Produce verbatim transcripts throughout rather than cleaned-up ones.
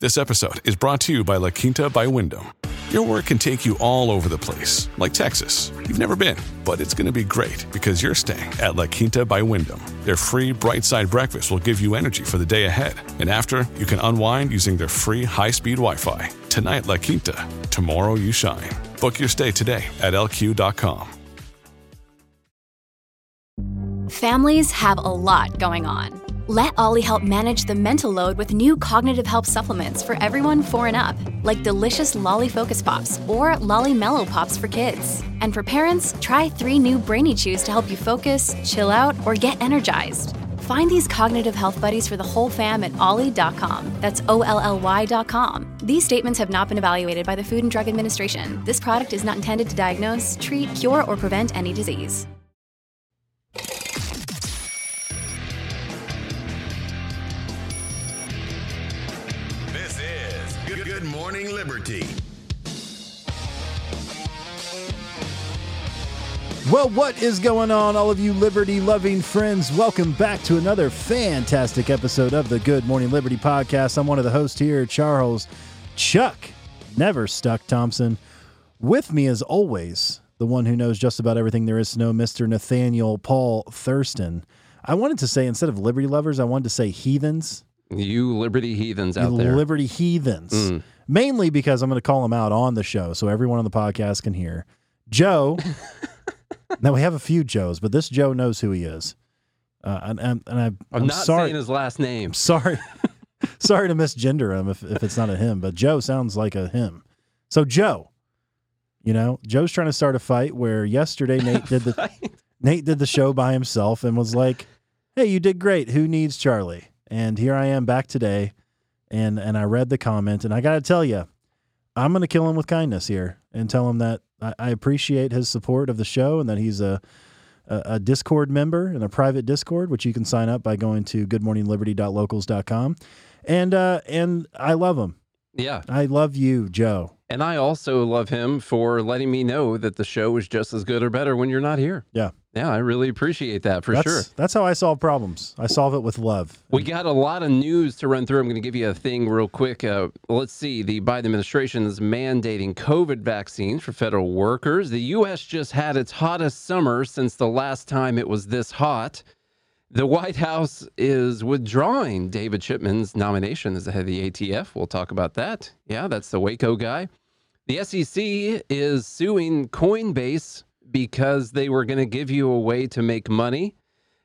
This episode is brought to you by La Quinta by Wyndham. Your work can take you all over the place, like Texas. You've never been, but it's going to be great because you're staying at La Quinta by Wyndham. Their free Bright Side breakfast will give you energy for the day ahead. And after, you can unwind using their free high-speed Wi-Fi. Tonight, La Quinta. Tomorrow, you shine. Book your stay today at L Q dot com. Families have a lot going on. Let Ollie help manage the mental load with new cognitive help supplements for everyone four and up, like delicious Lolly Focus Pops or Lolly Mellow Pops for kids. And for parents, try three new Brainy Chews to help you focus, chill out, or get energized. Find these cognitive health buddies for the whole fam at ollie dot com. That's O L L Y dot com. These statements have not been evaluated by the Food and Drug Administration. This product is not intended to diagnose, treat, cure, or prevent any disease. Good Morning Liberty. Well, what is going on, all of you liberty-loving friends? Welcome back to another fantastic episode of the Good Morning Liberty podcast. I'm one of the hosts here, Charles Chuck Never Stuck Thompson. With me, as always, the one who knows just about everything there is to know, Mister Nathaniel Paul Thurston. I wanted to say, instead of liberty lovers, I wanted to say heathens. You liberty heathens out you there. Liberty heathens. Mm. Mainly because I'm going to call them out on the show so everyone on the podcast can hear. Joe. Now, we have a few Joes, but this Joe knows who he is. Uh, and and, and I, I'm, I'm not sorry. saying his last name. I'm sorry. sorry to misgender him if, if it's not a him, but Joe sounds like a him. So, Joe, you know, Joe's trying to start a fight where yesterday Nate did the Nate did the show by himself and was like, hey, you did great. Who needs Charlie? And here I am back today, and and I read the comment, and I got to tell you, I'm going to kill him with kindness here and tell him that I, I appreciate his support of the show and that he's a, a, a Discord member in a private Discord, which you can sign up by going to good morning liberty dot locals dot com. And, uh, and I love him. Yeah. I love you, Joe. And I also love him for letting me know that the show is just as good or better when you're not here. Yeah. Yeah, I really appreciate that for that's, sure. That's how I solve problems. I solve it with love. We got a lot of news to run through. I'm going to give you a thing real quick. Uh, let's see. The Biden administration is mandating COVID vaccines for federal workers. The U S just had its hottest summer since the last time it was this hot. The White House is withdrawing David Chipman's nomination as the head of the A T F. We'll talk about that. Yeah, that's the Waco guy. The S E C is suing Coinbase because they were going to give you a way to make money.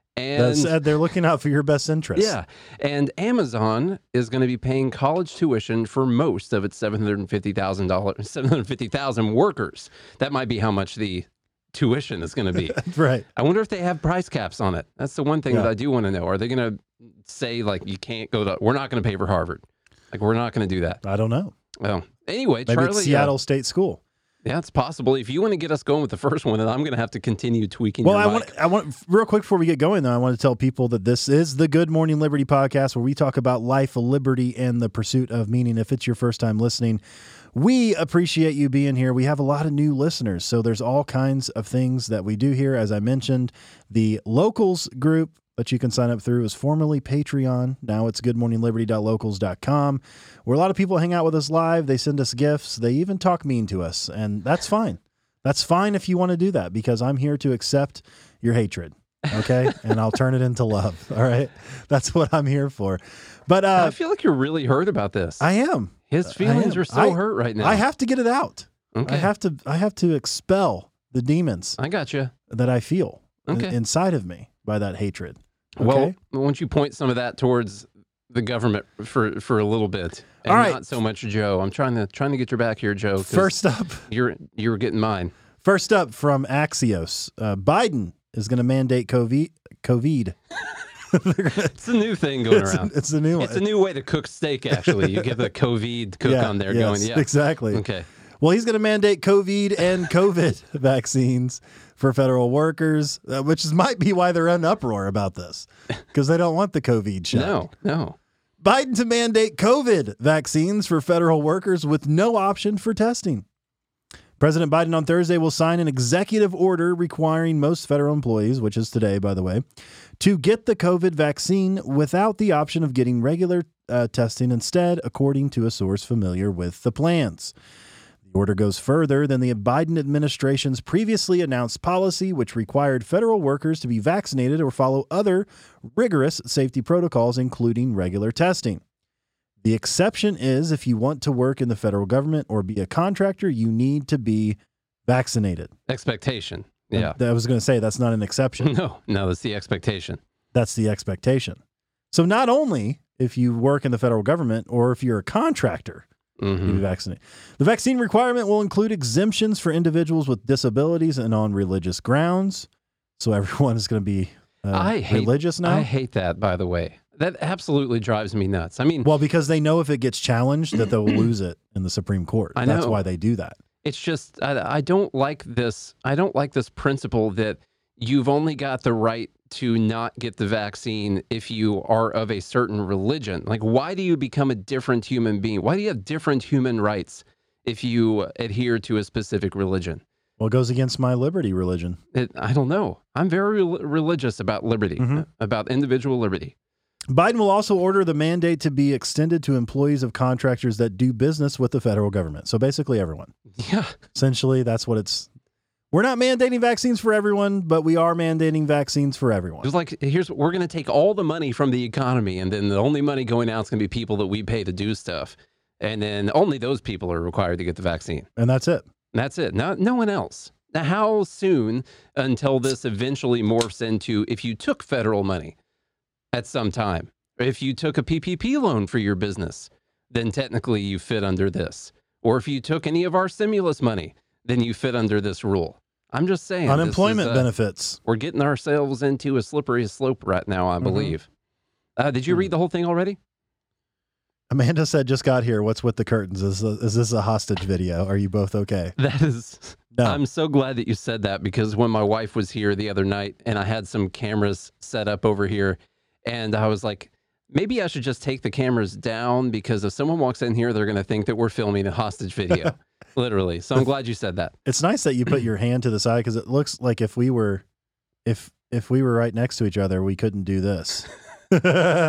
And uh, they're looking out for your best interest. Yeah. And Amazon is going to be paying college tuition for most of its seven hundred fifty thousand dollars, seven hundred fifty thousand workers. That might be how much the tuition is going to be. Right. I wonder if they have price caps on it. That's the one thing yeah. that I do want to know. Are they going to say, like, you can't go to, we're not going to pay for Harvard? Like, we're not going to do that. I don't know. Well, anyway, Maybe Charlie. It's Seattle uh, State School. Yeah, it's possible. If you want to get us going with the first one, then I'm going to have to continue tweaking well, your I mic. want, I want, real quick before we get going, though, I want to tell people that this is the Good Morning Liberty podcast where we talk about life, liberty, and the pursuit of meaning. If it's your first time listening, we appreciate you being here. We have a lot of new listeners, so there's all kinds of things that we do here. As I mentioned, the Locals group that you can sign up through is formerly Patreon. Now it's good morning liberty dot locals dot com, where a lot of people hang out with us live. They send us gifts. They even talk mean to us, and that's fine. That's fine if you want to do that, because I'm here to accept your hatred, okay? And I'll turn it into love, all right? That's what I'm here for. But uh, I feel like you're really hurt about this. I am. His feelings am. are so I, hurt right now. I have to get it out. Okay. I have to I have to expel the demons I got you. that I feel okay. in, inside of me by that hatred. Okay? Well, why don't you point some of that towards the government for, for a little bit, and All right. not so much Joe. I'm trying to trying to get your back here, Joe. First up, you're you're getting mine. First up from Axios, uh, Biden is going to mandate COVID. COVID. It's a new thing going it's around. A, it's a new one. It's a new way to cook steak, actually. You get the COVID cook yeah, on there yes, going, yeah. Exactly. Okay. Well, he's going to mandate COVID and COVID vaccines for federal workers, uh, which is, might be why they're in uproar about this, because they don't want the COVID shot. No, no. Biden to mandate COVID vaccines for federal workers with no option for testing. President Biden on Thursday will sign an executive order requiring most federal employees, which is today, by the way, to get the COVID vaccine without the option of getting regular uh, testing instead, according to a source familiar with the plans. The order goes further than the Biden administration's previously announced policy, which required federal workers to be vaccinated or follow other rigorous safety protocols, including regular testing. The exception is if you want to work in the federal government or be a contractor, you need to be vaccinated. Expectation. Yeah. I was going to say that's not an exception. No, no, that's the expectation. That's the expectation. So not only if you work in the federal government or if you're a contractor, mm-hmm. you be vaccinated. The vaccine requirement will include exemptions for individuals with disabilities and on religious grounds. So everyone is going to be uh, I hate, religious now. I hate that, by the way. That absolutely drives me nuts. I mean, well, because they know if it gets challenged that they'll lose it in the Supreme Court. I That's know. why they do that. It's just I, I don't like this. I don't like this principle that you've only got the right to not get the vaccine if you are of a certain religion. Like, why do you become a different human being? Why do you have different human rights if you adhere to a specific religion? Well, it goes against my liberty religion. It, I don't know. I'm very re- religious about liberty, Mm-hmm. about individual liberty. Biden will also order the mandate to be extended to employees of contractors that do business with the federal government. So basically everyone. Yeah. Essentially, that's what it's. We're not mandating vaccines for everyone, but we are mandating vaccines for everyone. It's like, here's we're going to take all the money from the economy, and then the only money going out is going to be people that we pay to do stuff. And then only those people are required to get the vaccine. And that's it. And that's it. No, no one else. Now, how soon until this eventually morphs into if you took federal money at some time, or if you took a P P P loan for your business, then technically you fit under this. Or if you took any of our stimulus money, then you fit under this rule. I'm just saying. Unemployment this is, uh, benefits. We're getting ourselves into a slippery slope right now, I believe. Mm-hmm. Uh, did you read the whole thing already? Amanda said, just got here. What's with the curtains? Is, is this a hostage video? Are you both okay? That is, no. I'm so glad that you said that, because when my wife was here the other night and I had some cameras set up over here, and I was like, maybe I should just take the cameras down, because if someone walks in here, they're going to think that we're filming a hostage video, literally. So I'm glad you said that. It's nice that you put your hand to the side, because it looks like if we were, if if we were right next to each other, we couldn't do this. Look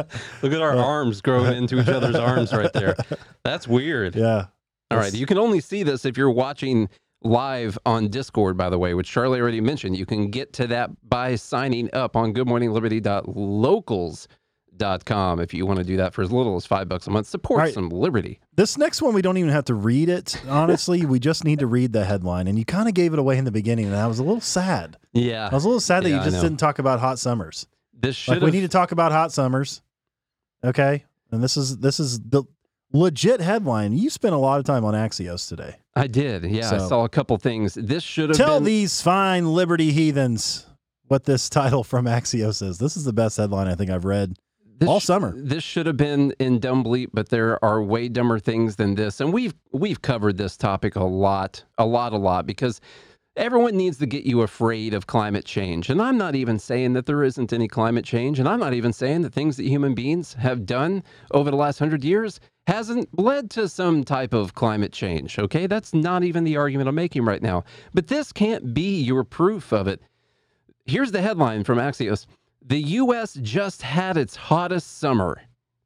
at our arms growing into each other's arms right there. That's weird. Yeah. All right. You can only see this if you're watching live on Discord, by the way, which Charlie already mentioned. You can get to that by signing up on good morning liberty dot locals dot com if you want to do that for as little as five bucks a month. Support right. some liberty. This next one, we don't even have to read it. Honestly, we just need to read the headline. And you kind of gave it away in the beginning, and I was a little sad. Yeah. I was a little sad that yeah, you just didn't talk about hot summers. This should like we need to talk about hot summers. Okay. And this is this is the legit headline. You spent a lot of time on Axios today. I did. Yeah. So, I saw a couple things. This should have tell been... these fine liberty heathens what this title from Axios is. This is the best headline I think I've read This all sh- summer. This should have been in Dumb Bleep, but there are way dumber things than this. And we've we've covered this topic a lot, a lot, a lot, because everyone needs to get you afraid of climate change. And I'm not even saying that there isn't any climate change. And I'm not even saying that things that human beings have done over the last hundred years hasn't led to some type of climate change. Okay, that's not even the argument I'm making right now. But this can't be your proof of it. Here's the headline from Axios. The U S just had its hottest summer,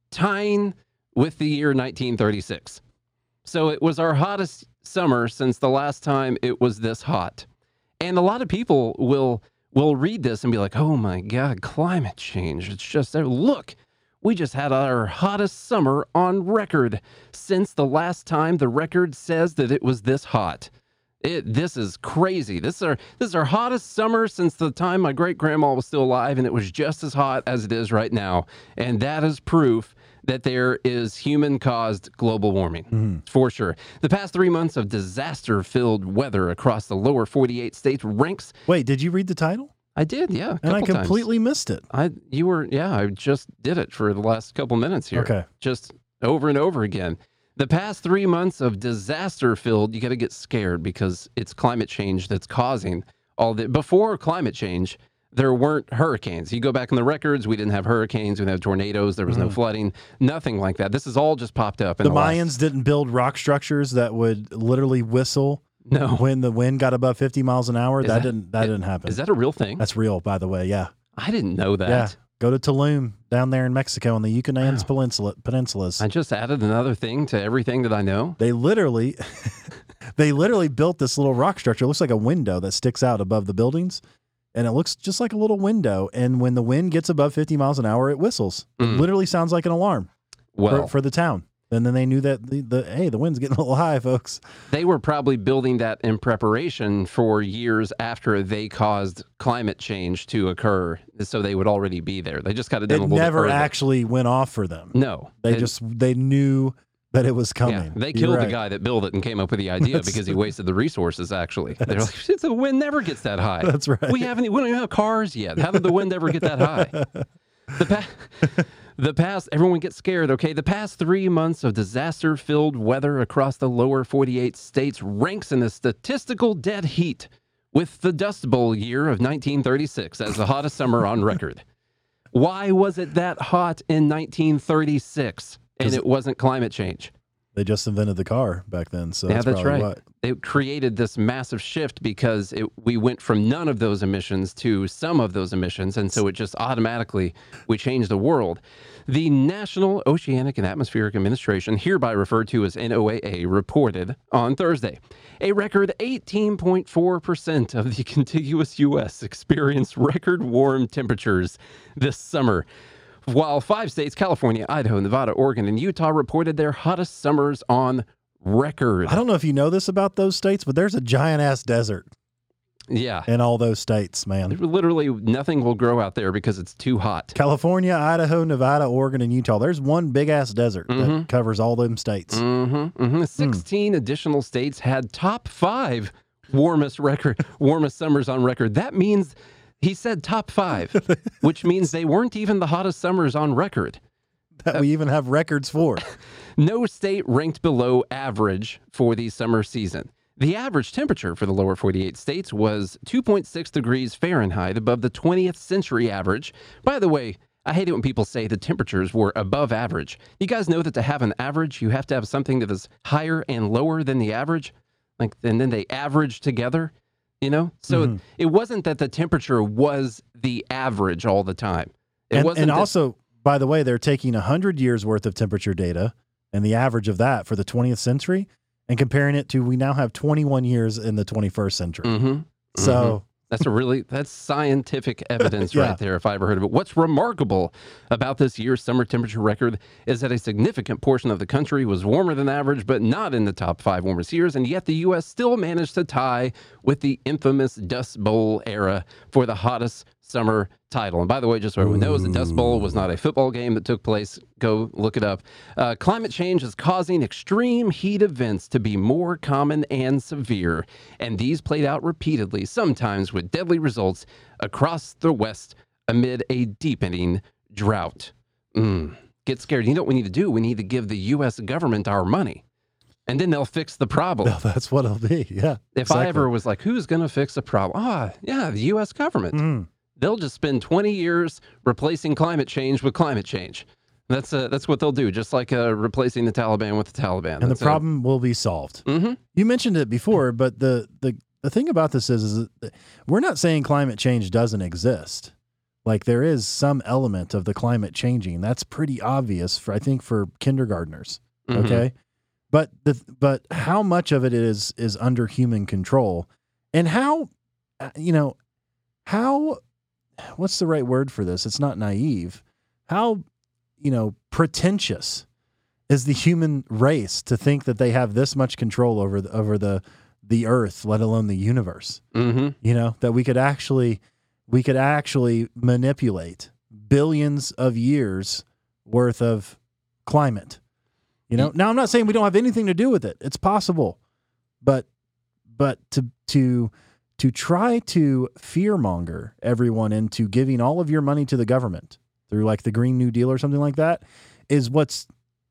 tying with the year nineteen thirty-six. So it was our hottest summer since the last time it was this hot. And a lot of people will will read this and be like, oh my God, climate change. It's just, look, we just had our hottest summer on record since the last time the record says that it was this hot. It, this is crazy. This is, our, this is our hottest summer since the time my great-grandma was still alive, and it was just as hot as it is right now. And that is proof that there is human-caused global warming, mm-hmm. for sure. The past three months of disaster-filled weather across the lower forty-eight states ranks... Wait, did you read the title? I did, yeah. And I completely times. missed it. I, you were, yeah, I just did it for the last couple minutes here. Okay. Just over and over again. The past three months of disaster-filled, you got to get scared because it's climate change that's causing all the... Before climate change, there weren't hurricanes. You go back in the records, we didn't have hurricanes, we didn't have tornadoes, there was mm. no flooding, nothing like that. This has all just popped up. In the the Mayans last... didn't build rock structures that would literally whistle No. When the wind got above fifty miles an hour, that, that- didn't that it- didn't happen. Is that a real thing? That's real, by the way. Yeah. I didn't know that. Yeah. Go to Tulum down there in Mexico on the Yucatan Wow. Peninsula, peninsulas. I just added another thing to everything that I know. They literally they literally built this little rock structure. It looks like a window that sticks out above the buildings. And it looks just like a little window. And when the wind gets above fifty miles an hour, it whistles. Mm. It literally sounds like an alarm Well, for, for the town. And then they knew that the, the hey, the wind's getting a little high, folks. they were probably building that in preparation for years after they caused climate change to occur, so they would already be there. They just got it done It a little never bit further. actually went off for them. No, They It- just they knew that it was coming. Yeah, they You're killed right. the guy that built it and came up with the idea That's- because he wasted the resources. Actually, they're like, the wind never gets that high. That's right. We haven't. We don't even have cars yet. How did the wind ever get that high? The pa- the past. Everyone gets scared. Okay, the past three months of disaster-filled weather across the lower forty-eight states ranks in the statistical dead heat, with the Dust Bowl year of nineteen thirty-six as the hottest summer on record. Why was it that hot in nineteen thirty-six? And it wasn't climate change. They just invented the car back then. So Yeah, that's, that's probably right. what. It created this massive shift because it, we went from none of those emissions to some of those emissions. And so it just automatically, we changed the world. The National Oceanic and Atmospheric Administration, hereby referred to as N O A A, reported on Thursday a record eighteen point four percent of the contiguous U S experienced record warm temperatures this summer, while five states, California, Idaho, Nevada, Oregon, and Utah, reported their hottest summers on record. I don't know if you know this about those states, but there's a giant ass desert Yeah. in all those states, man. Literally nothing will grow out there because it's too hot. California, Idaho, Nevada, Oregon, and Utah. There's one big ass desert that covers all them states. Mm-hmm, mm-hmm. sixteen additional states had top five warmest record, warmest summers on record. That means he said top five, which means they weren't even the hottest summers on record. That we even have records for. No state ranked below average for the summer season. The average temperature for the lower forty-eight states was two point six degrees Fahrenheit above the twentieth century average. By the way, I hate it when people say the temperatures were above average. You guys know that to have an average, you have to have something that is higher and lower than the average, like, and then they average together, you know? So Mhm. it wasn't that the temperature was the average all the time. It And, wasn't and that- also, by the way, they're taking one hundred years worth of temperature data and the average of that for the twentieth century and comparing it to we now have twenty-one years in the twenty-first century. Mhm. So That's a really, that's scientific evidence Yeah. right there, if I ever heard of it. What's remarkable about this year's summer temperature record is that a significant portion of the country was warmer than average, but not in the top five warmest years, and yet the U S still managed to tie with the infamous Dust Bowl era for the hottest summer title. And by the way, just so everyone knows, the Dust Bowl was not a football game that took place. Go look it up. Uh, climate change is causing extreme heat events to be more common and severe, and these played out repeatedly, sometimes with deadly results across the West amid a deepening drought. Mm. Get scared. You know what we need to do? We need to give the U S government our money, and then they'll fix the problem. well, that's what it'll be. Yeah. If I ever was like, who's going to fix the problem? Ah, yeah, the U S government. Mm. They'll just spend twenty years replacing climate change with climate change. That's uh, that's what they'll do, just like uh, replacing the Taliban with the Taliban. And the problem will be solved. Mm-hmm. You mentioned it before, but the, the, the thing about this is, is that we're not saying climate change doesn't exist. Like there is some element of the climate changing. That's pretty obvious for, I think, for kindergartners. Mhm. Okay. But the, but how much of it is, is under human control and how, uh, you know, how, what's the right word for this? It's not naive. How, you know, pretentious is the human race to think that they have this much control over the, over the, the earth, let alone the universe, Mm-hmm. you know, that we could actually, we could actually manipulate billions of years worth of climate, you know. Now I'm not saying we don't have anything to do with it. It's possible, but, but to, to, to try to fearmonger everyone into giving all of your money to the government through like the Green New Deal or something like that is what's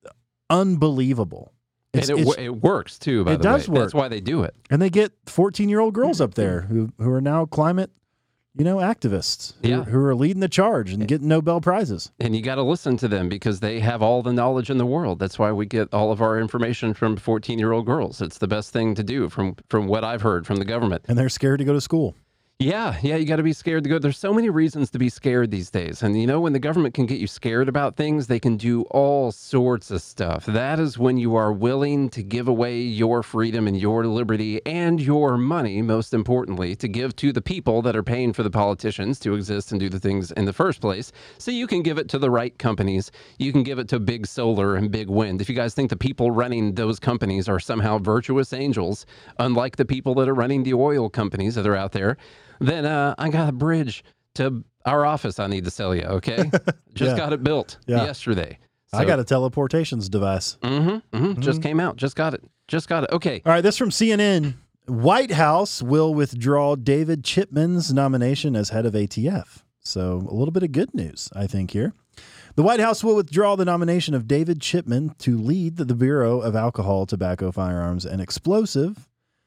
unbelievable. It's, and it, it's- wo- it works too, by it the does way. work. That's why they do it. and they get fourteen year old girls up there who, who are now climate you know, activists who, Yeah. who are leading the charge and getting Nobel Prizes. And you got to listen to them because they have all the knowledge in the world. That's why we get all of our information from fourteen-year-old girls. It's the best thing to do from, from what I've heard from the government. And they're scared to go to school. Yeah, yeah, you got to be scared to go. There's so many reasons to be scared these days. And you know, when the government can get you scared about things, they can do all sorts of stuff. That is when you are willing to give away your freedom and your liberty and your money, most importantly, to give to the people that are paying for the politicians to exist and do the things in the first place. So you can give it to the right companies. You can give it to big solar and big wind. If you guys think the people running those companies are somehow virtuous angels, unlike the people that are running the oil companies that are out there, then uh, I got a bridge to our office I need to sell you, okay? Just Yeah. got it built Yeah. yesterday. I So- got a teleportations device. Mm-hmm, mm-hmm. Just came out. Just got it. Just got it. Okay. All right, this from C N N. White House will withdraw David Chipman's nomination as head of A T F. So a little bit of good news, I think, here. The White House will withdraw the nomination of David Chipman to lead the Bureau of Alcohol, Tobacco, Firearms, and Explosive.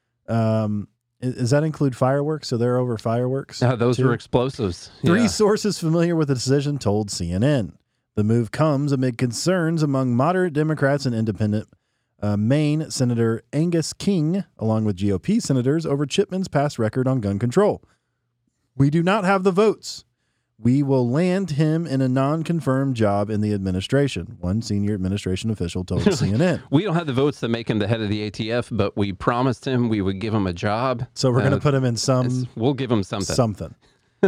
Um, i- does that include fireworks? So they're over fireworks? Uh, those too? are explosives. Three Yeah. sources familiar with the decision told C N N. The move comes amid concerns among moderate Democrats and independent uh, Maine Senator Angus King, along with G O P senators, over Chipman's past record on gun control. We do not have the votes. We will land him in a non-confirmed job in the administration, one senior administration official told C N N. We don't have the votes to make him the head of the A T F, but we promised him we would give him a job. So we're going Uh, to put him in some It's- We'll give him something. Something.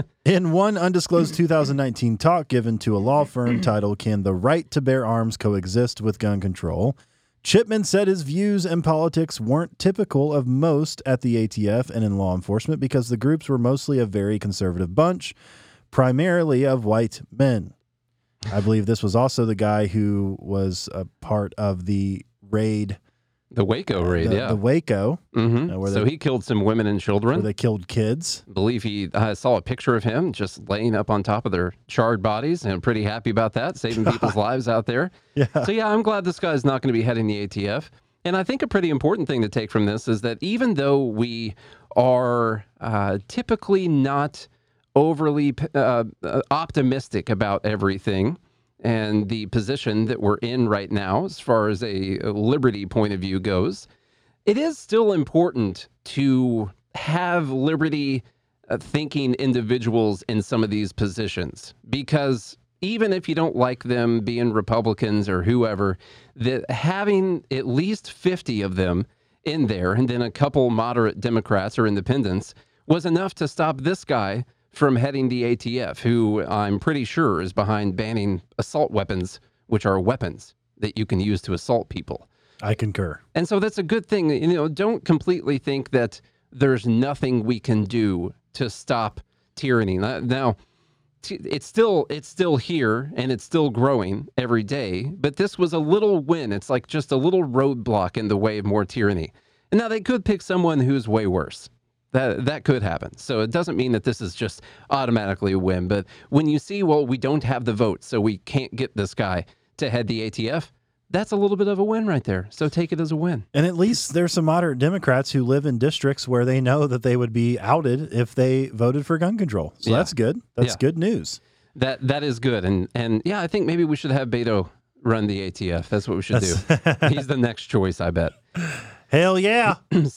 In one undisclosed two thousand nineteen talk given to a law firm titled Can the Right to Bear Arms Coexist with Gun Control? Chipman said his views and politics weren't typical of most at the A T F and in law enforcement because the groups were mostly a very conservative bunch, primarily of white men. I believe this was also the guy who was a part of the raid, The Waco raid, the, yeah. the Waco, hmm uh, where so they- he killed some women and where children. they killed kids. I believe he I saw a picture of him just laying up on top of their charred bodies, and I'm pretty happy about that, saving people's lives out there. Yeah. So yeah, I'm glad this guy's not going to be heading the A T F. And I think a pretty important thing to take from this is that even though we are uh, typically not overly uh, uh, optimistic about everything and the position that we're in right now, as far as a, a liberty point of view goes, it is still important to have liberty uh, thinking individuals in some of these positions, because even if you don't like them being Republicans or whoever, that having at least fifty of them in there and then a couple moderate Democrats or independents was enough to stop this guy from heading the A T F, who I'm pretty sure is behind banning assault weapons, which are weapons that you can use to assault people. I concur. And so that's a good thing. You know, don't completely think that there's nothing we can do to stop tyranny. Now, t- it's still it's still here and it's still growing every day, but this was a little win. It's like just a little roadblock in the way of more tyranny. And now they could pick someone who's way worse. That that could happen. So it doesn't mean that this is just automatically a win. But when you see, well, we don't have the votes, so we can't get this guy to head the A T F, that's a little bit of a win right there. So take it as a win. And at least there's some moderate Democrats who live in districts where they know that they would be outed if they voted for gun control. So Yeah. that's good. That's Yeah. good news. That that is good. And and yeah, I think maybe we should have Beto run the A T F. That's what we should do. He's the next choice, I bet. Hell yeah.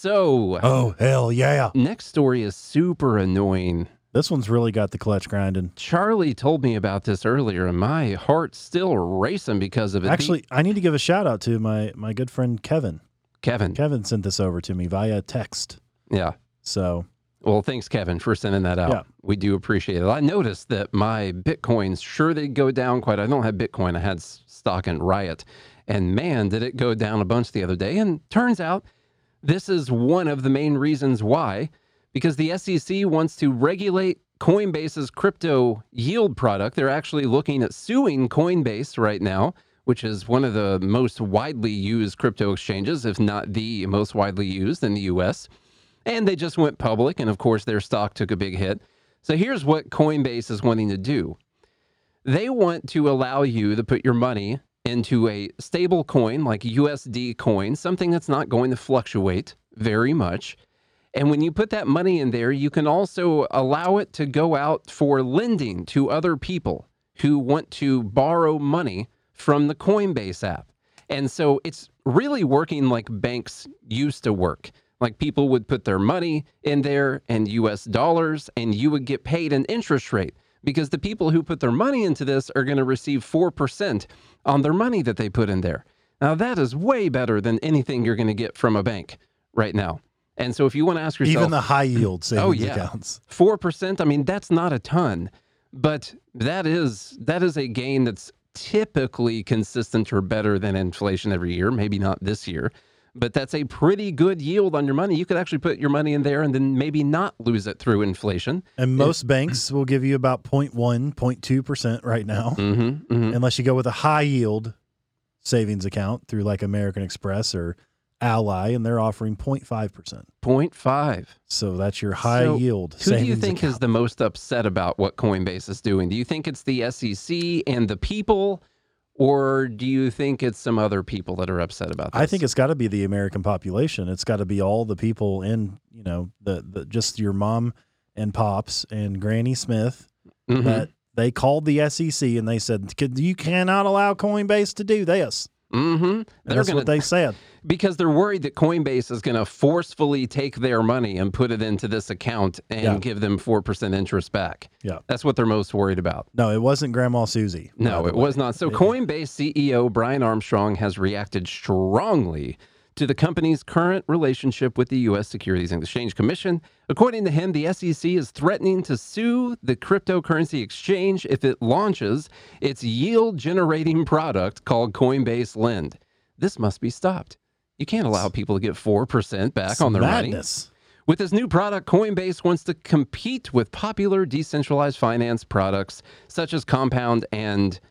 So Oh, hell yeah. next story is super annoying. This one's really got the clutch grinding. Charlie told me about this earlier, and my heart's still racing because of it. The- Actually, I need to give a shout out to my, my good friend Kevin. Kevin. Kevin sent this over to me via text. Yeah. So, Well, thanks, Kevin, for sending that out. Yeah. We do appreciate it. I noticed that my Bitcoins, sure, they go down quite. I don't have Bitcoin. I had s- stock in Riot. And man, did it go down a bunch the other day. And turns out this is one of the main reasons why, because the S E C wants to regulate Coinbase's crypto yield product. They're actually looking at suing Coinbase right now, which is one of the most widely used crypto exchanges, if not the most widely used in the U S. And they just went public, and of course their stock took a big hit. So here's what Coinbase is wanting to do. They want to allow you to put your money into a stable coin like U S D coin, something that's not going to fluctuate very much. And when you put that money in there, you can also allow it to go out for lending to other people who want to borrow money from the Coinbase app. And so it's really working like banks used to work. Like people would put their money in there in U S dollars and you would get paid an interest rate because the people who put their money into this are going to receive four percent on their money that they put in there. Now that is way better than anything you're going to get from a bank right now. And so if you want to ask yourself, even the high yield savings oh, yeah, accounts, four percent, I mean, that's not a ton, but that is, that is a gain that's typically consistent or better than inflation every year. Maybe not this year, but that's a pretty good yield on your money. You could actually put your money in there and then maybe not lose it through inflation. And most if, banks will give you about zero point one, zero point two percent right now, mm-hmm, mm-hmm. unless you go with a high yield savings account through like American Express or Ally, and they're offering zero point five percent. zero point five. So that's your high so yield who savings do you think account. is the most upset about what Coinbase is doing? Do you think it's the S E C and the people, or do you think it's some other people that are upset about this? I think it's got to be the American population. It's got to be all the people in, you know, the, the just your mom and pops and Granny Smith mm-hmm. that they called the S E C and they said, you cannot allow Coinbase to do this. Mm-hmm. That's gonna, what they said. Because they're worried that Coinbase is going to forcefully take their money and put it into this account and yeah. give them four percent interest back. Yeah. That's what they're most worried about. No, it wasn't Grandma Susie. No, it was not. So Coinbase C E O Brian Armstrong has reacted strongly to the company's current relationship with the U S Securities and Exchange Commission. According to him, the S E C is threatening to sue the cryptocurrency exchange if it launches its yield-generating product called Coinbase Lend. This must be stopped. You can't allow people to get four percent back it's on their madness. money. With this new product, Coinbase wants to compete with popular decentralized finance products such as Compound and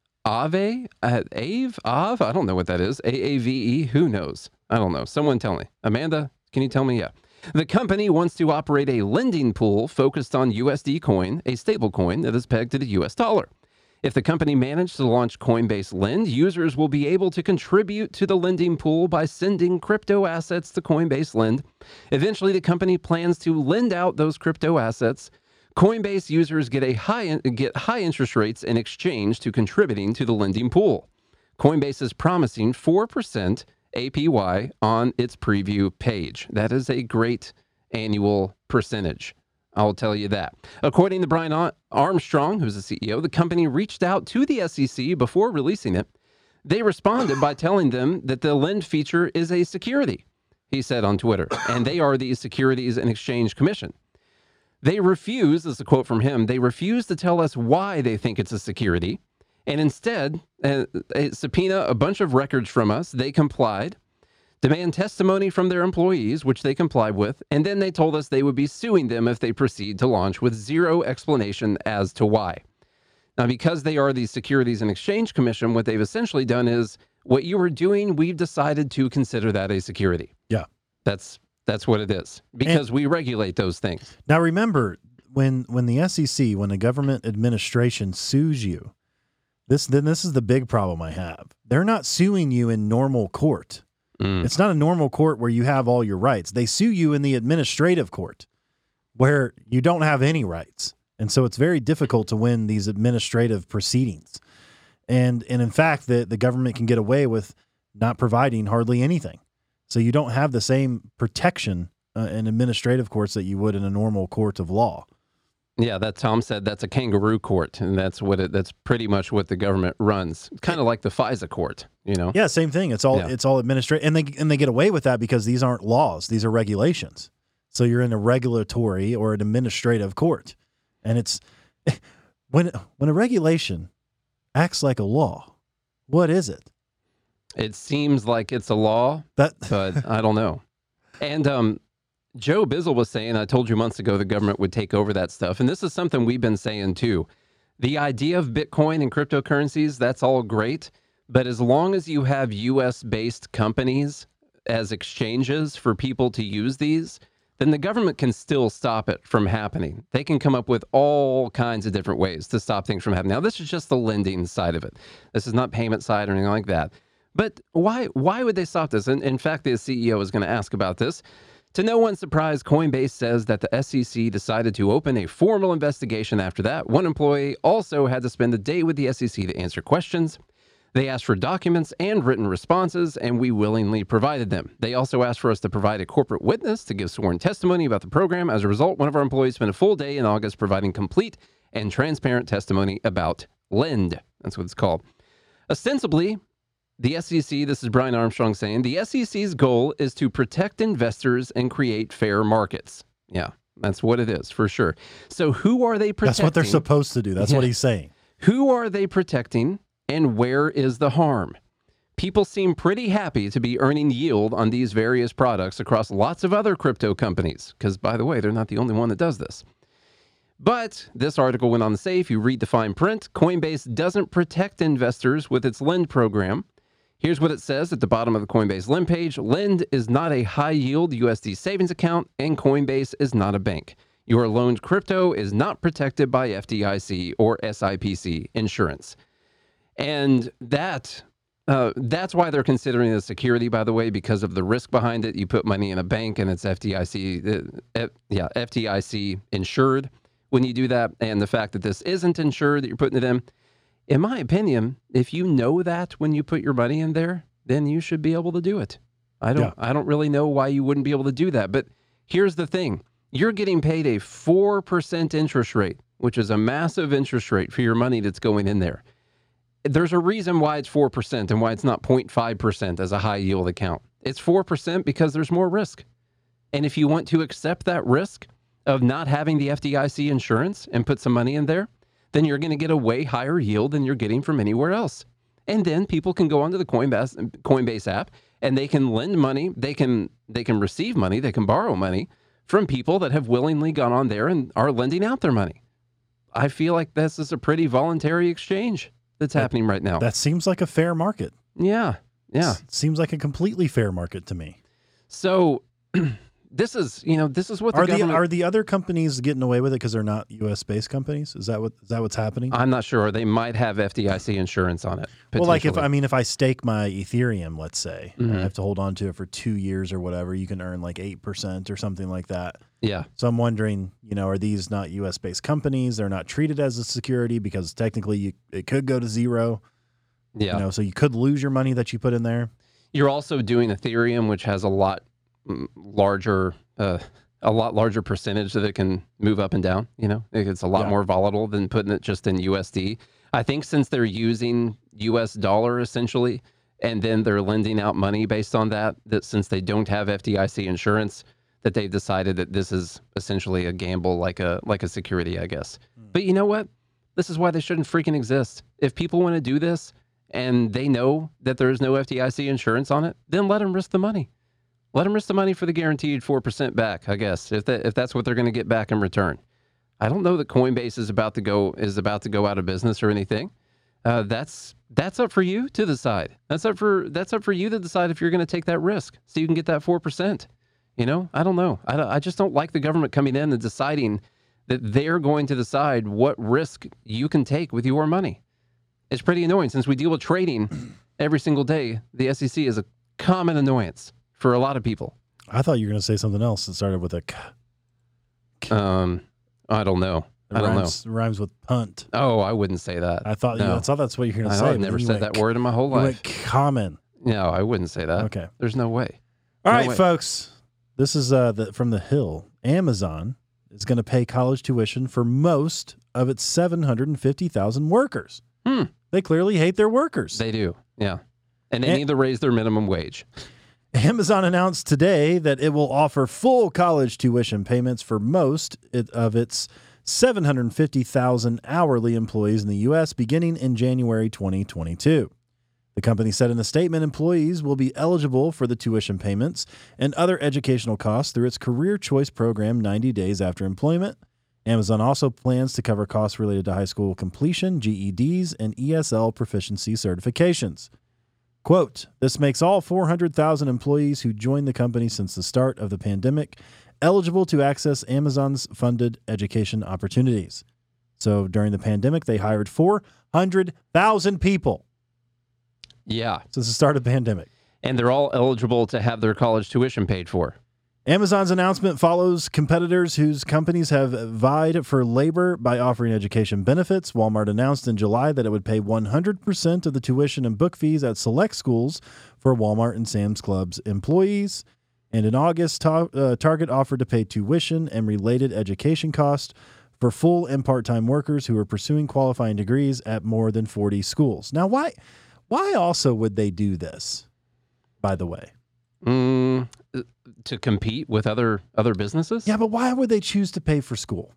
Aave, uh, Aave, Aave, I don't know what that is. A A V E, who knows? I don't know. Someone tell me. Amanda, can you tell me? Yeah. The company wants to operate a lending pool focused on U S D coin, a stable coin that is pegged to the U S dollar. If the company managed to launch Coinbase Lend, users will be able to contribute to the lending pool by sending crypto assets to Coinbase Lend. Eventually, the company plans to lend out those crypto assets. Coinbase users get a high get high interest rates in exchange to contributing to the lending pool. Coinbase is promising four percent A P Y on its preview page. That is a great annual percentage. I'll tell you that. According to Brian Armstrong, who's the C E O, the company reached out to the S E C before releasing it. They responded by telling them that the lend feature is a security, he said on Twitter, and they are the Securities and Exchange Commission. They refuse, this is a quote from him, they refuse to tell us why they think it's a security, and instead uh, subpoena a bunch of records from us. They complied, demand testimony from their employees, which they complied with, and then they told us they would be suing them if they proceed to launch with zero explanation as to why. Now, because they are the Securities and Exchange Commission, what they've essentially done is, what you were doing, we've decided to consider that a security. Yeah. That's That's what it is, because and we regulate those things. Now, remember, when when the S E C, when a government administration sues you, this then this is the big problem I have. They're not suing you in normal court. Mm. It's not a normal court where you have all your rights. They sue you in the administrative court where you don't have any rights. And so it's very difficult to win these administrative proceedings. And and in fact, the, the government can get away with not providing hardly anything. So you don't have the same protection uh, in administrative courts that you would in a normal court of law. Yeah, that Tom said that's a kangaroo court, and that's what it. That's pretty much what the government runs. Kind of like the FISA court, you know. Yeah, same thing. It's all yeah. it's all administrative, and they and they get away with that because these aren't laws; these are regulations. So you're in a regulatory or an administrative court, and it's when when a regulation acts like a law, what is it? It seems like it's a law, that, but I don't know. And um, Joe Bizzle was saying, I told you months ago the government would take over that stuff. And this is something we've been saying too. The idea of Bitcoin and cryptocurrencies, that's all great. But as long as you have U S-based companies as exchanges for people to use these, then the government can still stop it from happening. They can come up with all kinds of different ways to stop things from happening. Now, this is just the lending side of it. This is not payment side or anything like that. But why why would they stop this? And in fact, the C E O is going to ask about this. To no one's surprise, Coinbase says that the S E C decided to open a formal investigation after that. One employee also had to spend the day with the S E C to answer questions. They asked for documents and written responses, and we willingly provided them. They also asked for us to provide a corporate witness to give sworn testimony about the program. As a result, one of our employees spent a full day in August providing complete and transparent testimony about Lend. That's what it's called. Ostensibly, the S E C, this is Brian Armstrong saying, the S E C's goal is to protect investors and create fair markets. Yeah, that's what it is, for sure. So who are they protecting? That's what they're supposed to do. That's yeah. what he's saying. Who are they protecting, and where is the harm? People seem pretty happy to be earning yield on these various products across lots of other crypto companies, because, by the way, they're not the only one that does this. But this article went on to say, if you read the fine print, Coinbase doesn't protect investors with its Lend program. Here's what it says at the bottom of the Coinbase Lend page. Lend is not a high-yield U S D savings account, and Coinbase is not a bank. Your loaned crypto is not protected by F D I C or S I P C insurance. And that uh, that's why they're considering it a security, by the way, because of the risk behind it. You put money in a bank, and it's F D I C, uh, F, yeah, F D I C insured when you do that, and the fact that this isn't insured, that you're putting it in. In my opinion, if you know that when you put your money in there, then you should be able to do it. I don't yeah. I don't really know why you wouldn't be able to do that. But here's the thing. You're getting paid a four percent interest rate, which is a massive interest rate for your money that's going in there. There's a reason why it's four percent and why it's not zero point five percent as a high yield account. It's four percent because there's more risk. And if you want to accept that risk of not having the F D I C insurance and put some money in there, then you're going to get a way higher yield than you're getting from anywhere else. And then people can go onto the Coinbase Coinbase app and they can lend money, they can they can receive money, they can borrow money from people that have willingly gone on there and are lending out their money. I feel like this is a pretty voluntary exchange that's that, happening right now. That seems like a fair market. Yeah, yeah. S- seems like a completely fair market to me. So This is, you know, this is what the are government... the are the other companies getting away with it because they're not U S based companies? Is that what is that what's happening? I'm not sure. They might have F D I C insurance on it. Well, like if I mean, if I stake my Ethereum, let's say, Mhm. I have to hold on to it for two years or whatever, you can earn like eight percent or something like that. Yeah. So I'm wondering, you know, are these not U S based companies? They're not treated as a security because technically you, it could go to zero. Yeah. You know, so you could lose your money that you put in there. You're also doing Ethereum, which has a lot mm, larger. Uh, a lot larger percentage that it can move up and down. You know, it's a lot Yeah. more volatile than putting it just in U S D. I think since they're using U S dollar essentially, and then they're lending out money based on that, that since they don't have F D I C insurance, that they've decided that this is essentially a gamble, like a like a security, I guess. Mm. But you know what? This is why they shouldn't freaking exist. If people want to do this and they know that there is no F D I C insurance on it, then let them risk the money. Let them risk the money for the guaranteed four percent back, I guess, if that if that's what they're going to get back in return. I don't know that Coinbase is about to go is about to go out of business or anything. Uh, that's that's up for you to decide. That's up for that's up for you to decide if you're going to take that risk, so you can get that four percent. You know, I don't know. I, I just don't like the government coming in and deciding that they're going to decide what risk you can take with your money. It's pretty annoying since we deal with trading every single day. The S E C is a common annoyance for a lot of people. I thought you were going to say something else that started with a k. K. Um, I don't know. It I don't rhymes, know. Rhymes with punt. Oh, I wouldn't say that. I thought no. you, I thought that's what you're going to say. I've never said that k- word in my whole you life. went common. No, I wouldn't say that. Okay. There's no way. All no right, way. folks. This is uh, the, from The Hill. Amazon is going to pay college tuition for most of its seven hundred fifty thousand workers. Hmm. They clearly hate their workers. They do. Yeah. And they And- need to raise their minimum wage. Amazon announced today that it will offer full college tuition payments for most of its seven hundred fifty thousand hourly employees in the U S beginning in January twenty twenty-two. The company said in a statement employees will be eligible for the tuition payments and other educational costs through its Career Choice program ninety days after employment. Amazon also plans to cover costs related to high school completion, G E Ds, and E S L proficiency certifications. Quote, this makes all four hundred thousand employees who joined the company since the start of the pandemic eligible to access Amazon's funded education opportunities. So during the pandemic, they hired four hundred thousand people. Yeah. Since the start of the pandemic. And they're all eligible to have their college tuition paid for. Amazon's announcement follows competitors whose companies have vied for labor by offering education benefits. Walmart announced in July that it would pay one hundred percent of the tuition and book fees at select schools for Walmart and Sam's Club's employees. And in August, ta- uh, Target offered to pay tuition and related education costs for full and part-time workers who are pursuing qualifying degrees at more than forty schools. Now, why, why also would they do this, by the way? Mm, to compete with other other businesses? Yeah, but why would they choose to pay for school?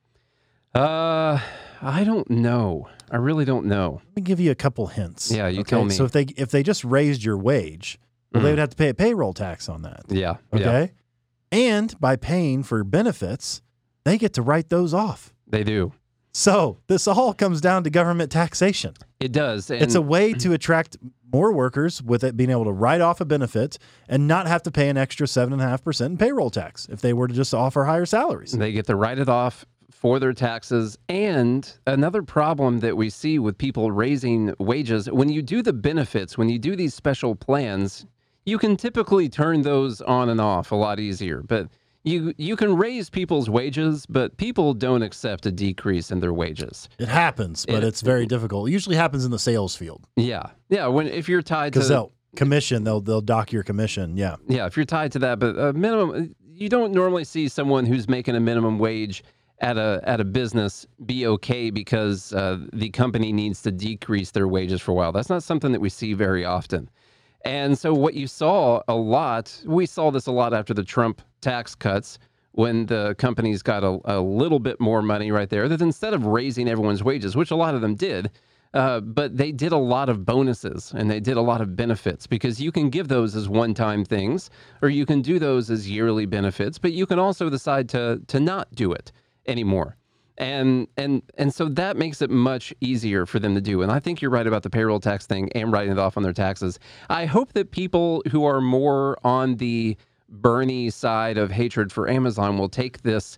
Uh, I don't know. I really don't know. Let me give you a couple hints. Yeah, you okay? tell me. So if they if they just raised your wage, well, Mhm. they would have to pay a payroll tax on that. Yeah. Okay. Yeah, And by paying for benefits, they get to write those off. they do. So this all comes down to government taxation. It does. And It's a way to attract more workers with it being able to write off a benefit and not have to pay an extra seven and a half percent in payroll tax if they were to just offer higher salaries. They get to write it off for their taxes. And another problem that we see with people raising wages, when you do the benefits, when you do these special plans, you can typically turn those on and off a lot easier. But you you can raise people's wages, but people don't accept a decrease in their wages. It happens, but It- it's very difficult. It usually happens in the sales field Yeah. Yeah. When if you're tied to because they'll commission, they'll they'll dock your commission. Yeah. Yeah, if you're tied to that, but a minimum, you don't normally see someone who's making a minimum wage at a at a business be okay because uh, the company needs to decrease their wages for a while. That's not something that we see very often. And so what you saw a lot, we saw this a lot after the Trump tax cuts, when the companies got a, a little bit more money right there, that instead of raising everyone's wages, which a lot of them did, Uh, but they did a lot of bonuses and they did a lot of benefits, because you can give those as one-time things, or you can do those as yearly benefits, but you can also decide to to not do it anymore. And and and so that makes it much easier for them to do. And I think you're right about the payroll tax thing and writing it off on their taxes. I hope that people who are more on the Bernie side of hatred for Amazon will take this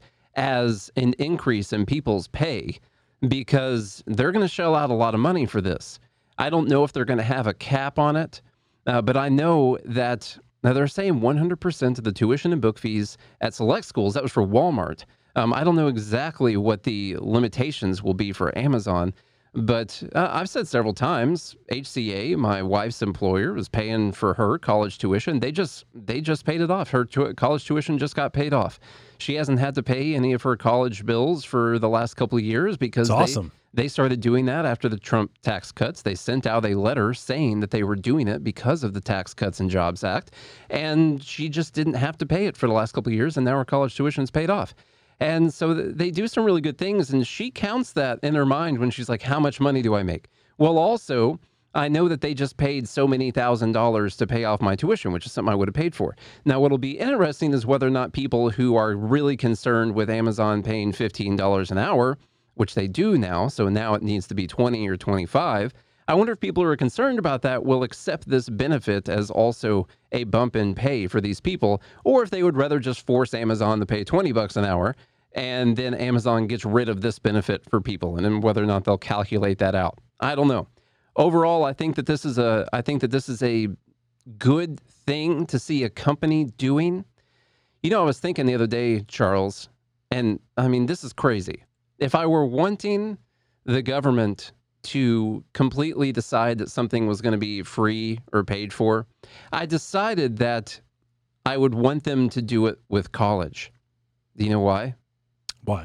as an increase in people's pay, because they're going to shell out a lot of money for this. I don't know if they're going to have a cap on it, uh, but I know that now they're saying one hundred percent of the tuition and book fees at select schools. That was for Walmart. Um, I don't know exactly what the limitations will be for Amazon, but uh, I've said several times, H C A, my wife's employer, was paying for her college tuition. They just they just paid it off. Her tu- college tuition just got paid off. She hasn't had to pay any of her college bills for the last couple of years because That's they, awesome. they started doing that after the Trump tax cuts. They sent out a letter saying that they were doing it because of the Tax Cuts and Jobs Act, and she just didn't have to pay it for the last couple of years, and now her college tuition's paid off. And so th- they do some really good things, and she counts that in her mind when she's like, how much money do I make? Well, also, I know that they just paid so many thousand dollars to pay off my tuition, which is something I would have paid for. Now, what'll be interesting is whether or not people who are really concerned with Amazon paying fifteen dollars an hour, which they do now, so now it needs to be twenty or twenty-five. I wonder if people who are concerned about that will accept this benefit as also a bump in pay for these people, or if they would rather just force Amazon to pay twenty bucks an hour, and then Amazon gets rid of this benefit for people, and then whether or not they'll calculate that out. I don't know. Overall, I think that this is a I think that this is a good thing to see a company doing. You know, I was thinking the other day, Charles, and I mean, this is crazy. If I were wanting the government to completely decide that something was going to be free or paid for, I decided that I would want them to do it with college. Do you know why? Why?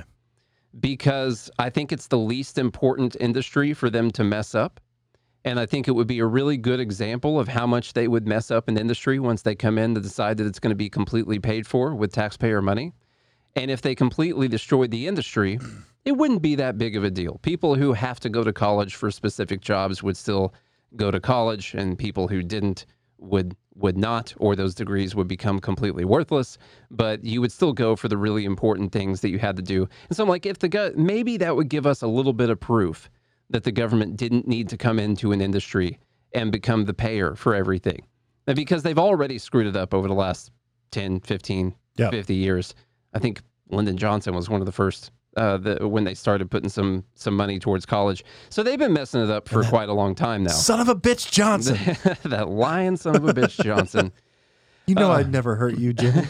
Because I think it's the least important industry for them to mess up. And I think it would be a really good example of how much they would mess up an industry once they come in to decide that it's going to be completely paid for with taxpayer money. And if they completely destroyed the industry, it wouldn't be that big of a deal. People who have to go to college for specific jobs would still go to college, and people who didn't would would not, or those degrees would become completely worthless. But you would still go for the really important things that you had to do. And so I'm like, if the go- maybe that would give us a little bit of proof that the government didn't need to come into an industry and become the payer for everything. And because they've already screwed it up over the last ten, fifteen, Yep. fifty years. I think Lyndon Johnson was one of the first uh, the, when they started putting some some money towards college. So they've been messing it up for quite a long time now. Son of a bitch, Johnson. That lying son of a bitch, Johnson. You know Uh, I'd never hurt you, Jimmy.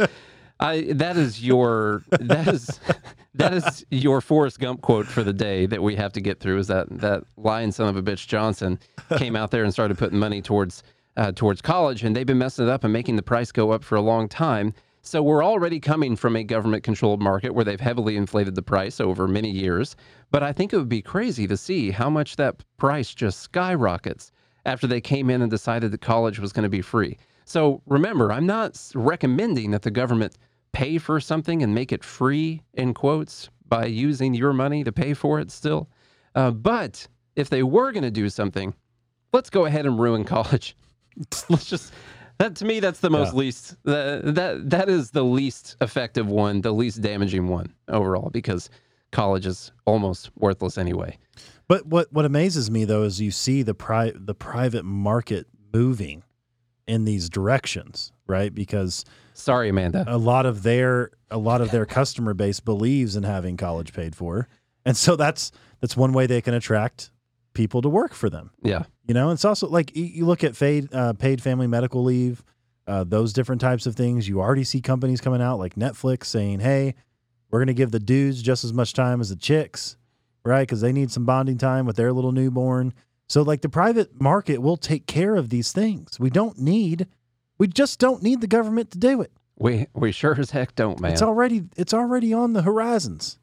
I that is your that is that is your Forrest Gump quote for the day that we have to get through. Is that that lying son of a bitch Johnson came out there and started putting money towards uh, towards college, and they've been messing it up and making the price go up for a long time. So we're already coming from a government-controlled market where they've heavily inflated the price over many years. But I think it would be crazy to see how much that price just skyrockets after they came in and decided that college was going to be free. So remember, I'm not recommending that the government pay for something and make it free, in quotes, by using your money to pay for it still. Uh, but if they were going to do something, let's go ahead and ruin college. Let's just... That to me, that's the most Yeah. least. Uh, that that is the least effective one, the least damaging one overall, because college is almost worthless anyway. But what, what amazes me though is you see the pri- the private market moving in these directions, right? Because Sorry, Amanda. a lot of their a lot of their customer base believes in having college paid for, and so that's that's one way they can attract people to work for them. Yeah. You know, it's also like you- you look at paid, uh, paid family medical leave, uh, those different types of things. You already see companies coming out like Netflix saying, hey, we're going to give the dudes just as much time as the chicks, right? Because they need some bonding time with their little newborn. So like the private market will take care of these things. We don't need, we just don't need the government to do it. We we sure as heck don't, man. It's already, it's already on the horizons.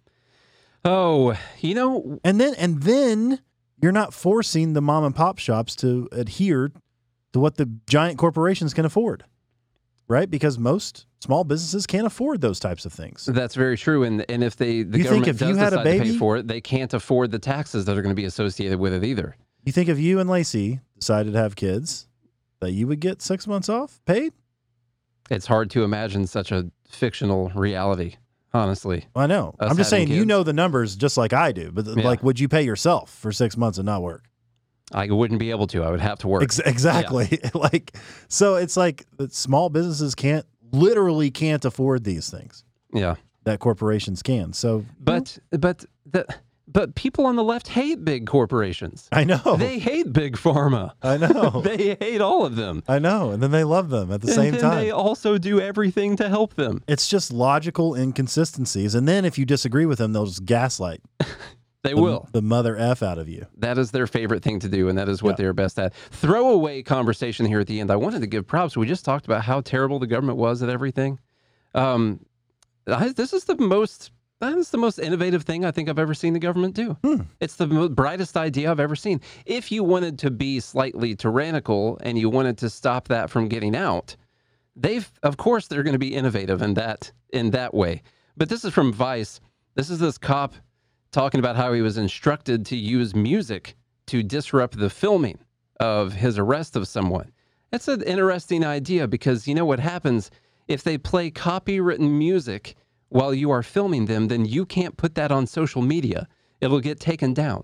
Oh, you know, And then, and then you're not forcing the mom and pop shops to adhere to what the giant corporations can afford, right? Because most small businesses can't afford those types of things. that's very true. And and if they the You think government if does you had a decide to pay baby- for it, they can't afford the taxes that are going to be associated with it either. You think if you and Lacey decided to have kids, that you would get six months off paid? It's hard to imagine such a fictional reality, honestly. I know. Us I'm just having saying, you kids. know the numbers just like I do. But Yeah. like, would you pay yourself for six months and not work? I wouldn't be able to. I would have to work. Ex- exactly. like, so it's like that small businesses can't literally can't afford these things Yeah. that corporations can. So, But but the but people on the left hate big corporations. I know. They hate big pharma. I know. They hate all of them. I know. And then they love them at the And same then time. they also do everything to help them. It's just logical inconsistencies. And then if you disagree with them, they'll just gaslight They the, will. the mother F out of you. That is their favorite thing to do, and that is what Yeah. they're best at. Throwaway conversation here at the end. I wanted to give props. We just talked about how terrible the government was at everything. Um, I, this is the most that is the most innovative thing I think I've ever seen the government do. Hmm. It's the mo- brightest idea I've ever seen. If you wanted to be slightly tyrannical and you wanted to stop that from getting out, they've of course they're going to be innovative in that in that way. But this is from Vice. This is this cop talking about how he was instructed to use music to disrupt the filming of his arrest of someone. That's an interesting idea because you know what happens if they play copywritten music while you are filming them, then you can't put that on social media. It'll get taken down.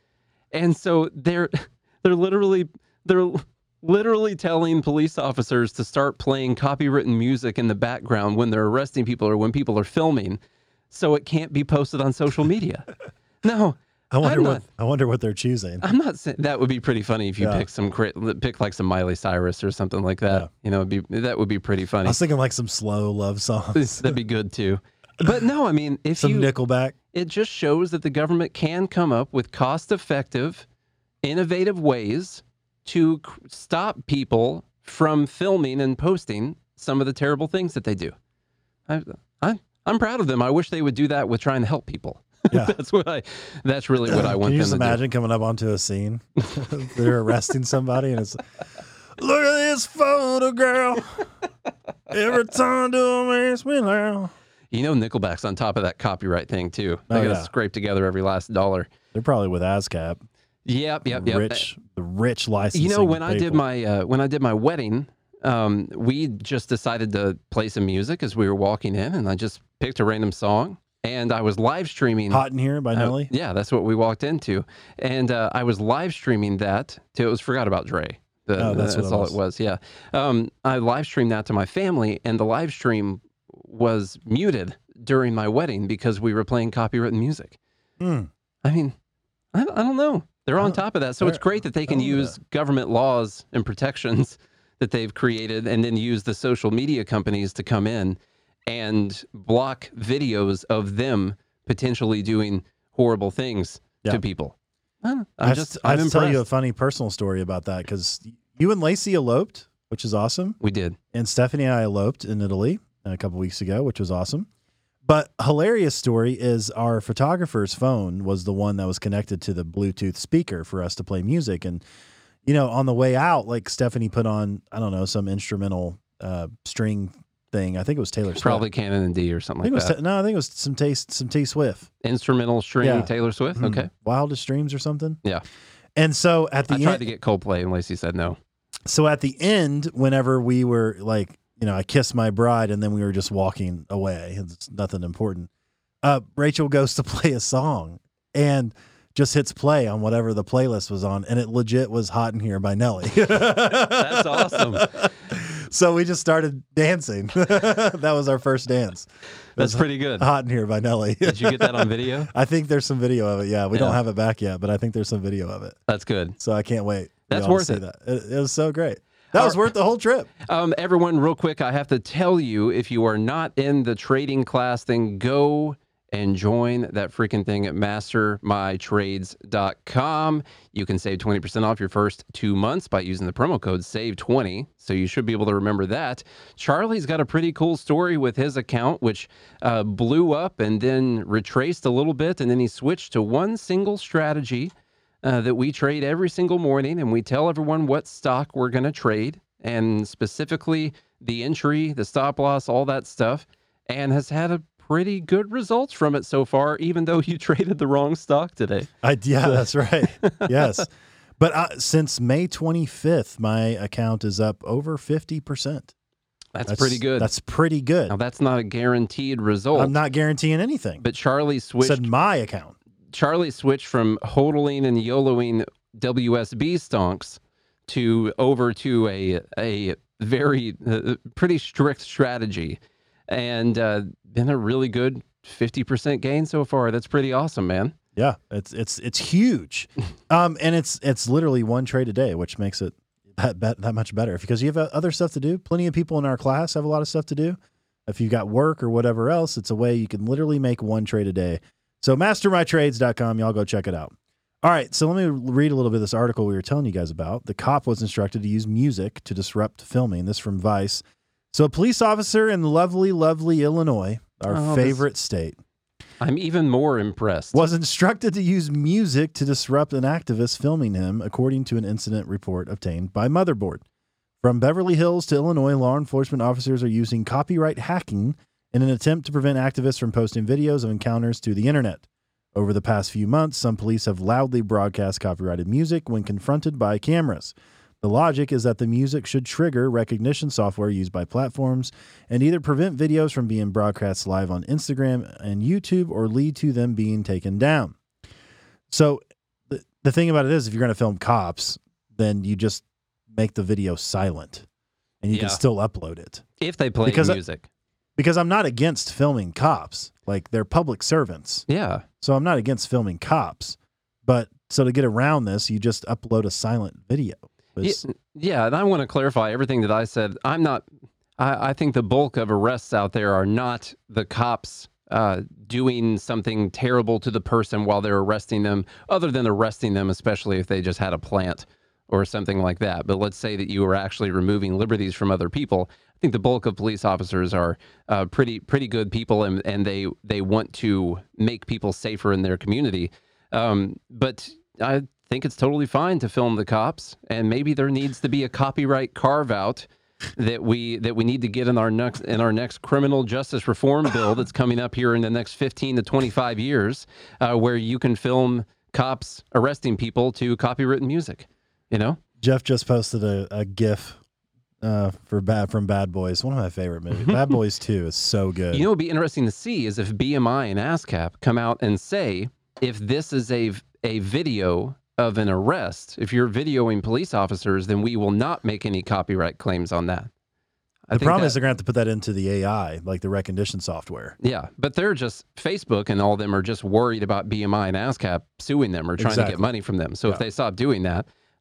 And so they're they're literally they're literally telling police officers to start playing copywritten music in the background when they're arresting people or when people are filming, so it can't be posted on social media. No, I wonder I'm what not, I wonder what they're choosing. I'm not saying that would be pretty funny if you Yeah. pick some cra- pick like some Miley Cyrus or something like that. Yeah. You know, it'd be that would be pretty I funny. was thinking like some slow love songs, That'd be good too. But no, I mean, if some you Nickelback. it just shows that the government can come up with cost-effective, innovative ways to c- stop people from filming and posting some of the terrible things that they do. I, I, I'm proud of them. I wish they would do that with trying to help people. Yeah. that's what I. That's really what I want Can you them just to imagine coming up onto a scene? They're arresting somebody and it's, look at this photo, girl. Every time do makes me laugh. do. You know, Nickelback's on top of that copyright thing too. They Oh, got to yeah. scrape together every last dollar. They're probably with ASCAP. Yep, yep, the yep. rich, the rich licensing. You know, when I did people. my uh, when I did my wedding, um, we just decided to play some music as we were walking in, and I just picked a random song, and I was live streaming. Hot in Here by uh, Nelly. yeah, that's what we walked into, and uh, I was live streaming that to. It was Forgot About Dre. The, Oh, that's what it all was. it was. Yeah, um, I live streamed that to my family, and the live stream was muted during my wedding because we were playing copywritten music. Hmm. I mean, I, I don't know. They're on Oh, top of that. So it's they're- great that they can oh, yeah. use government laws and protections that they've created and then use the social media companies to come in and block videos of them potentially doing horrible things Yeah. to people. I'm I just, I I'm have to tell you a impressed. funny personal story about that because you and Lacey eloped, which is awesome. We did. And Stephanie and I eloped in Italy a couple weeks ago, which was awesome. But hilarious story is our photographer's phone was the one that was connected to the Bluetooth speaker for us to play music. And, you know, on the way out, like Stephanie put on, I don't know, some instrumental uh, string thing. I think it was Taylor Swift. Probably Canon and D or I something think like it was that. ta- no, I think it was some taste, some T Swift. Instrumental string, Yeah. Taylor Swift. Mhm. Okay. Wildest Dreams or something. Yeah. And so at the I tried end, to get Coldplay and Lacey said no. so at the end, whenever we were like, you know, I kissed my bride and then we were just walking away. It's nothing important. Uh, Rachel goes to play a song and just hits play on whatever the playlist was on. And it legit was Hot in Here by Nelly. That's awesome. So we just started dancing. That was our first dance. It That's was pretty good. Hot in Here by Nelly. Did you get that on video? I think there's some video of it. Yeah. We don't Yeah. have it back yet, but I think there's some video of it. That's good. So I can't wait. for That's y'all to worth see it. That. It, it was so great. That was Our- worth the whole trip. Um, everyone, real quick, I have to tell you, if you are not in the trading class, then go and join that freaking thing at master my trades dot com. You can save twenty percent off your first two months by using the promo code save twenty. So you should be able to remember that. Charlie's got a pretty cool story with his account, which uh, blew up and then retraced a little bit. And then he switched to one single strategy uh, that we trade every single morning. And we tell everyone what stock we're going to trade, and specifically the entry, the stop loss, all that stuff, and has had a pretty good results from it so far, even though you traded the wrong stock today. I, yeah, that's right. Yes. But uh, since May twenty-fifth, my account is up over fifty percent. That's, pretty good. That's pretty good. Now, that's not a guaranteed result. I'm not guaranteeing anything. But Charlie It switched. said my account. Charlie switched from hodling and YOLOing W S B stonks to over to a a very uh, pretty strict strategy, and uh, been a really good fifty percent gain so far. That's pretty awesome, man. Yeah, it's it's it's huge, um, and it's it's literally one trade a day, which makes it that that, that much better because you have uh, other stuff to do. Plenty of people in our class have a lot of stuff to do. If you've got work or whatever else, it's a way you can literally make one trade a day. So master my trades dot com, y'all go check it out. All right, so let me read a little bit of this article we were telling you guys about. The cop was instructed to use music to disrupt filming. This from Vice. So a police officer in lovely, lovely Illinois, our Oh, this- favorite state, I'm even more impressed. was instructed to use music to disrupt an activist filming him, according to an incident report obtained by Motherboard. From Beverly Hills to Illinois, law enforcement officers are using copyright hacking in an attempt to prevent activists from posting videos of encounters to the internet. Over the past few months, some police have loudly broadcast copyrighted music when confronted by cameras. The logic is that the music should trigger recognition software used by platforms and either prevent videos from being broadcast live on Instagram and YouTube or lead to them being taken down. So the, the thing about it is, if you're going to film cops, then you just make the video silent and you Yeah. can still upload it. If they play Because I- music. Because I'm not against filming cops. Like, they're public servants. Yeah. So I'm not against filming cops. But so to get around this, you just upload a silent video. Yeah, It's- yeah, and I want to clarify everything that I said. I'm not, I, I think the bulk of arrests out there are not the cops uh, doing something terrible to the person while they're arresting them, other than arresting them, especially if they just had a plant or something like that. But let's say that you were actually removing liberties from other people. I think the bulk of police officers are uh, pretty pretty good people, and, and they, they want to make people safer in their community. Um, but I think it's totally fine to film the cops, and maybe there needs to be a copyright carve out that we that we need to get in our next in our next criminal justice reform bill that's coming up here in the next fifteen to twenty-five years, uh, where you can film cops arresting people to copywritten music. You know, Jeff just posted a, a GIF uh, for bad from Bad Boys, one of my favorite movies. Bad Boys two is so good. you know, what'd be interesting to see is if B M I and ASCAP come out and say if this is a a video of an arrest, if you're videoing police officers, then we will not make any copyright claims on that. I the think problem that- is they're going to have to put that into the A I, like the recognition software. Yeah, but they're just, Facebook and all of them are just worried about B M I and ASCAP suing them or trying to Exactly. get money from them. So Yeah. if they stop doing that,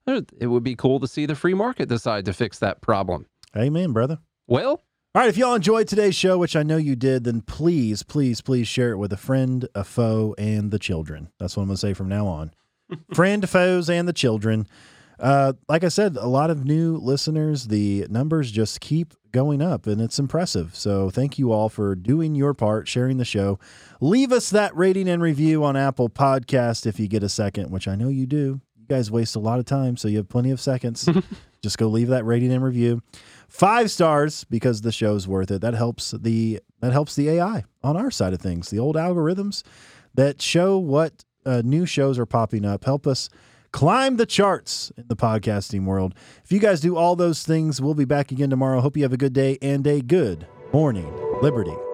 It would be cool to see the free market decide to fix that problem. Amen, brother. Well, all right, if y'all enjoyed today's show, which I know you did, then please, please, please share it with a friend, a foe, and the children. That's what I'm going to say from now on. Friend, foes, and the children. Uh, like I said, a lot of new listeners. The numbers just keep going up, and it's impressive. So thank you all for doing your part, sharing the show. Leave us that rating and review on Apple Podcast if you get a second, which I know you do. You guys waste a lot of time, so you have plenty of seconds. Just go leave that rating and review. Five stars, because the show's worth it. That helps the that helps the A I on our side of things. The old algorithms that show what uh, new shows are popping up help us climb the charts in the podcasting world. If you guys do all those things, we'll be back again tomorrow. Hope you have a good day and a good morning, Liberty.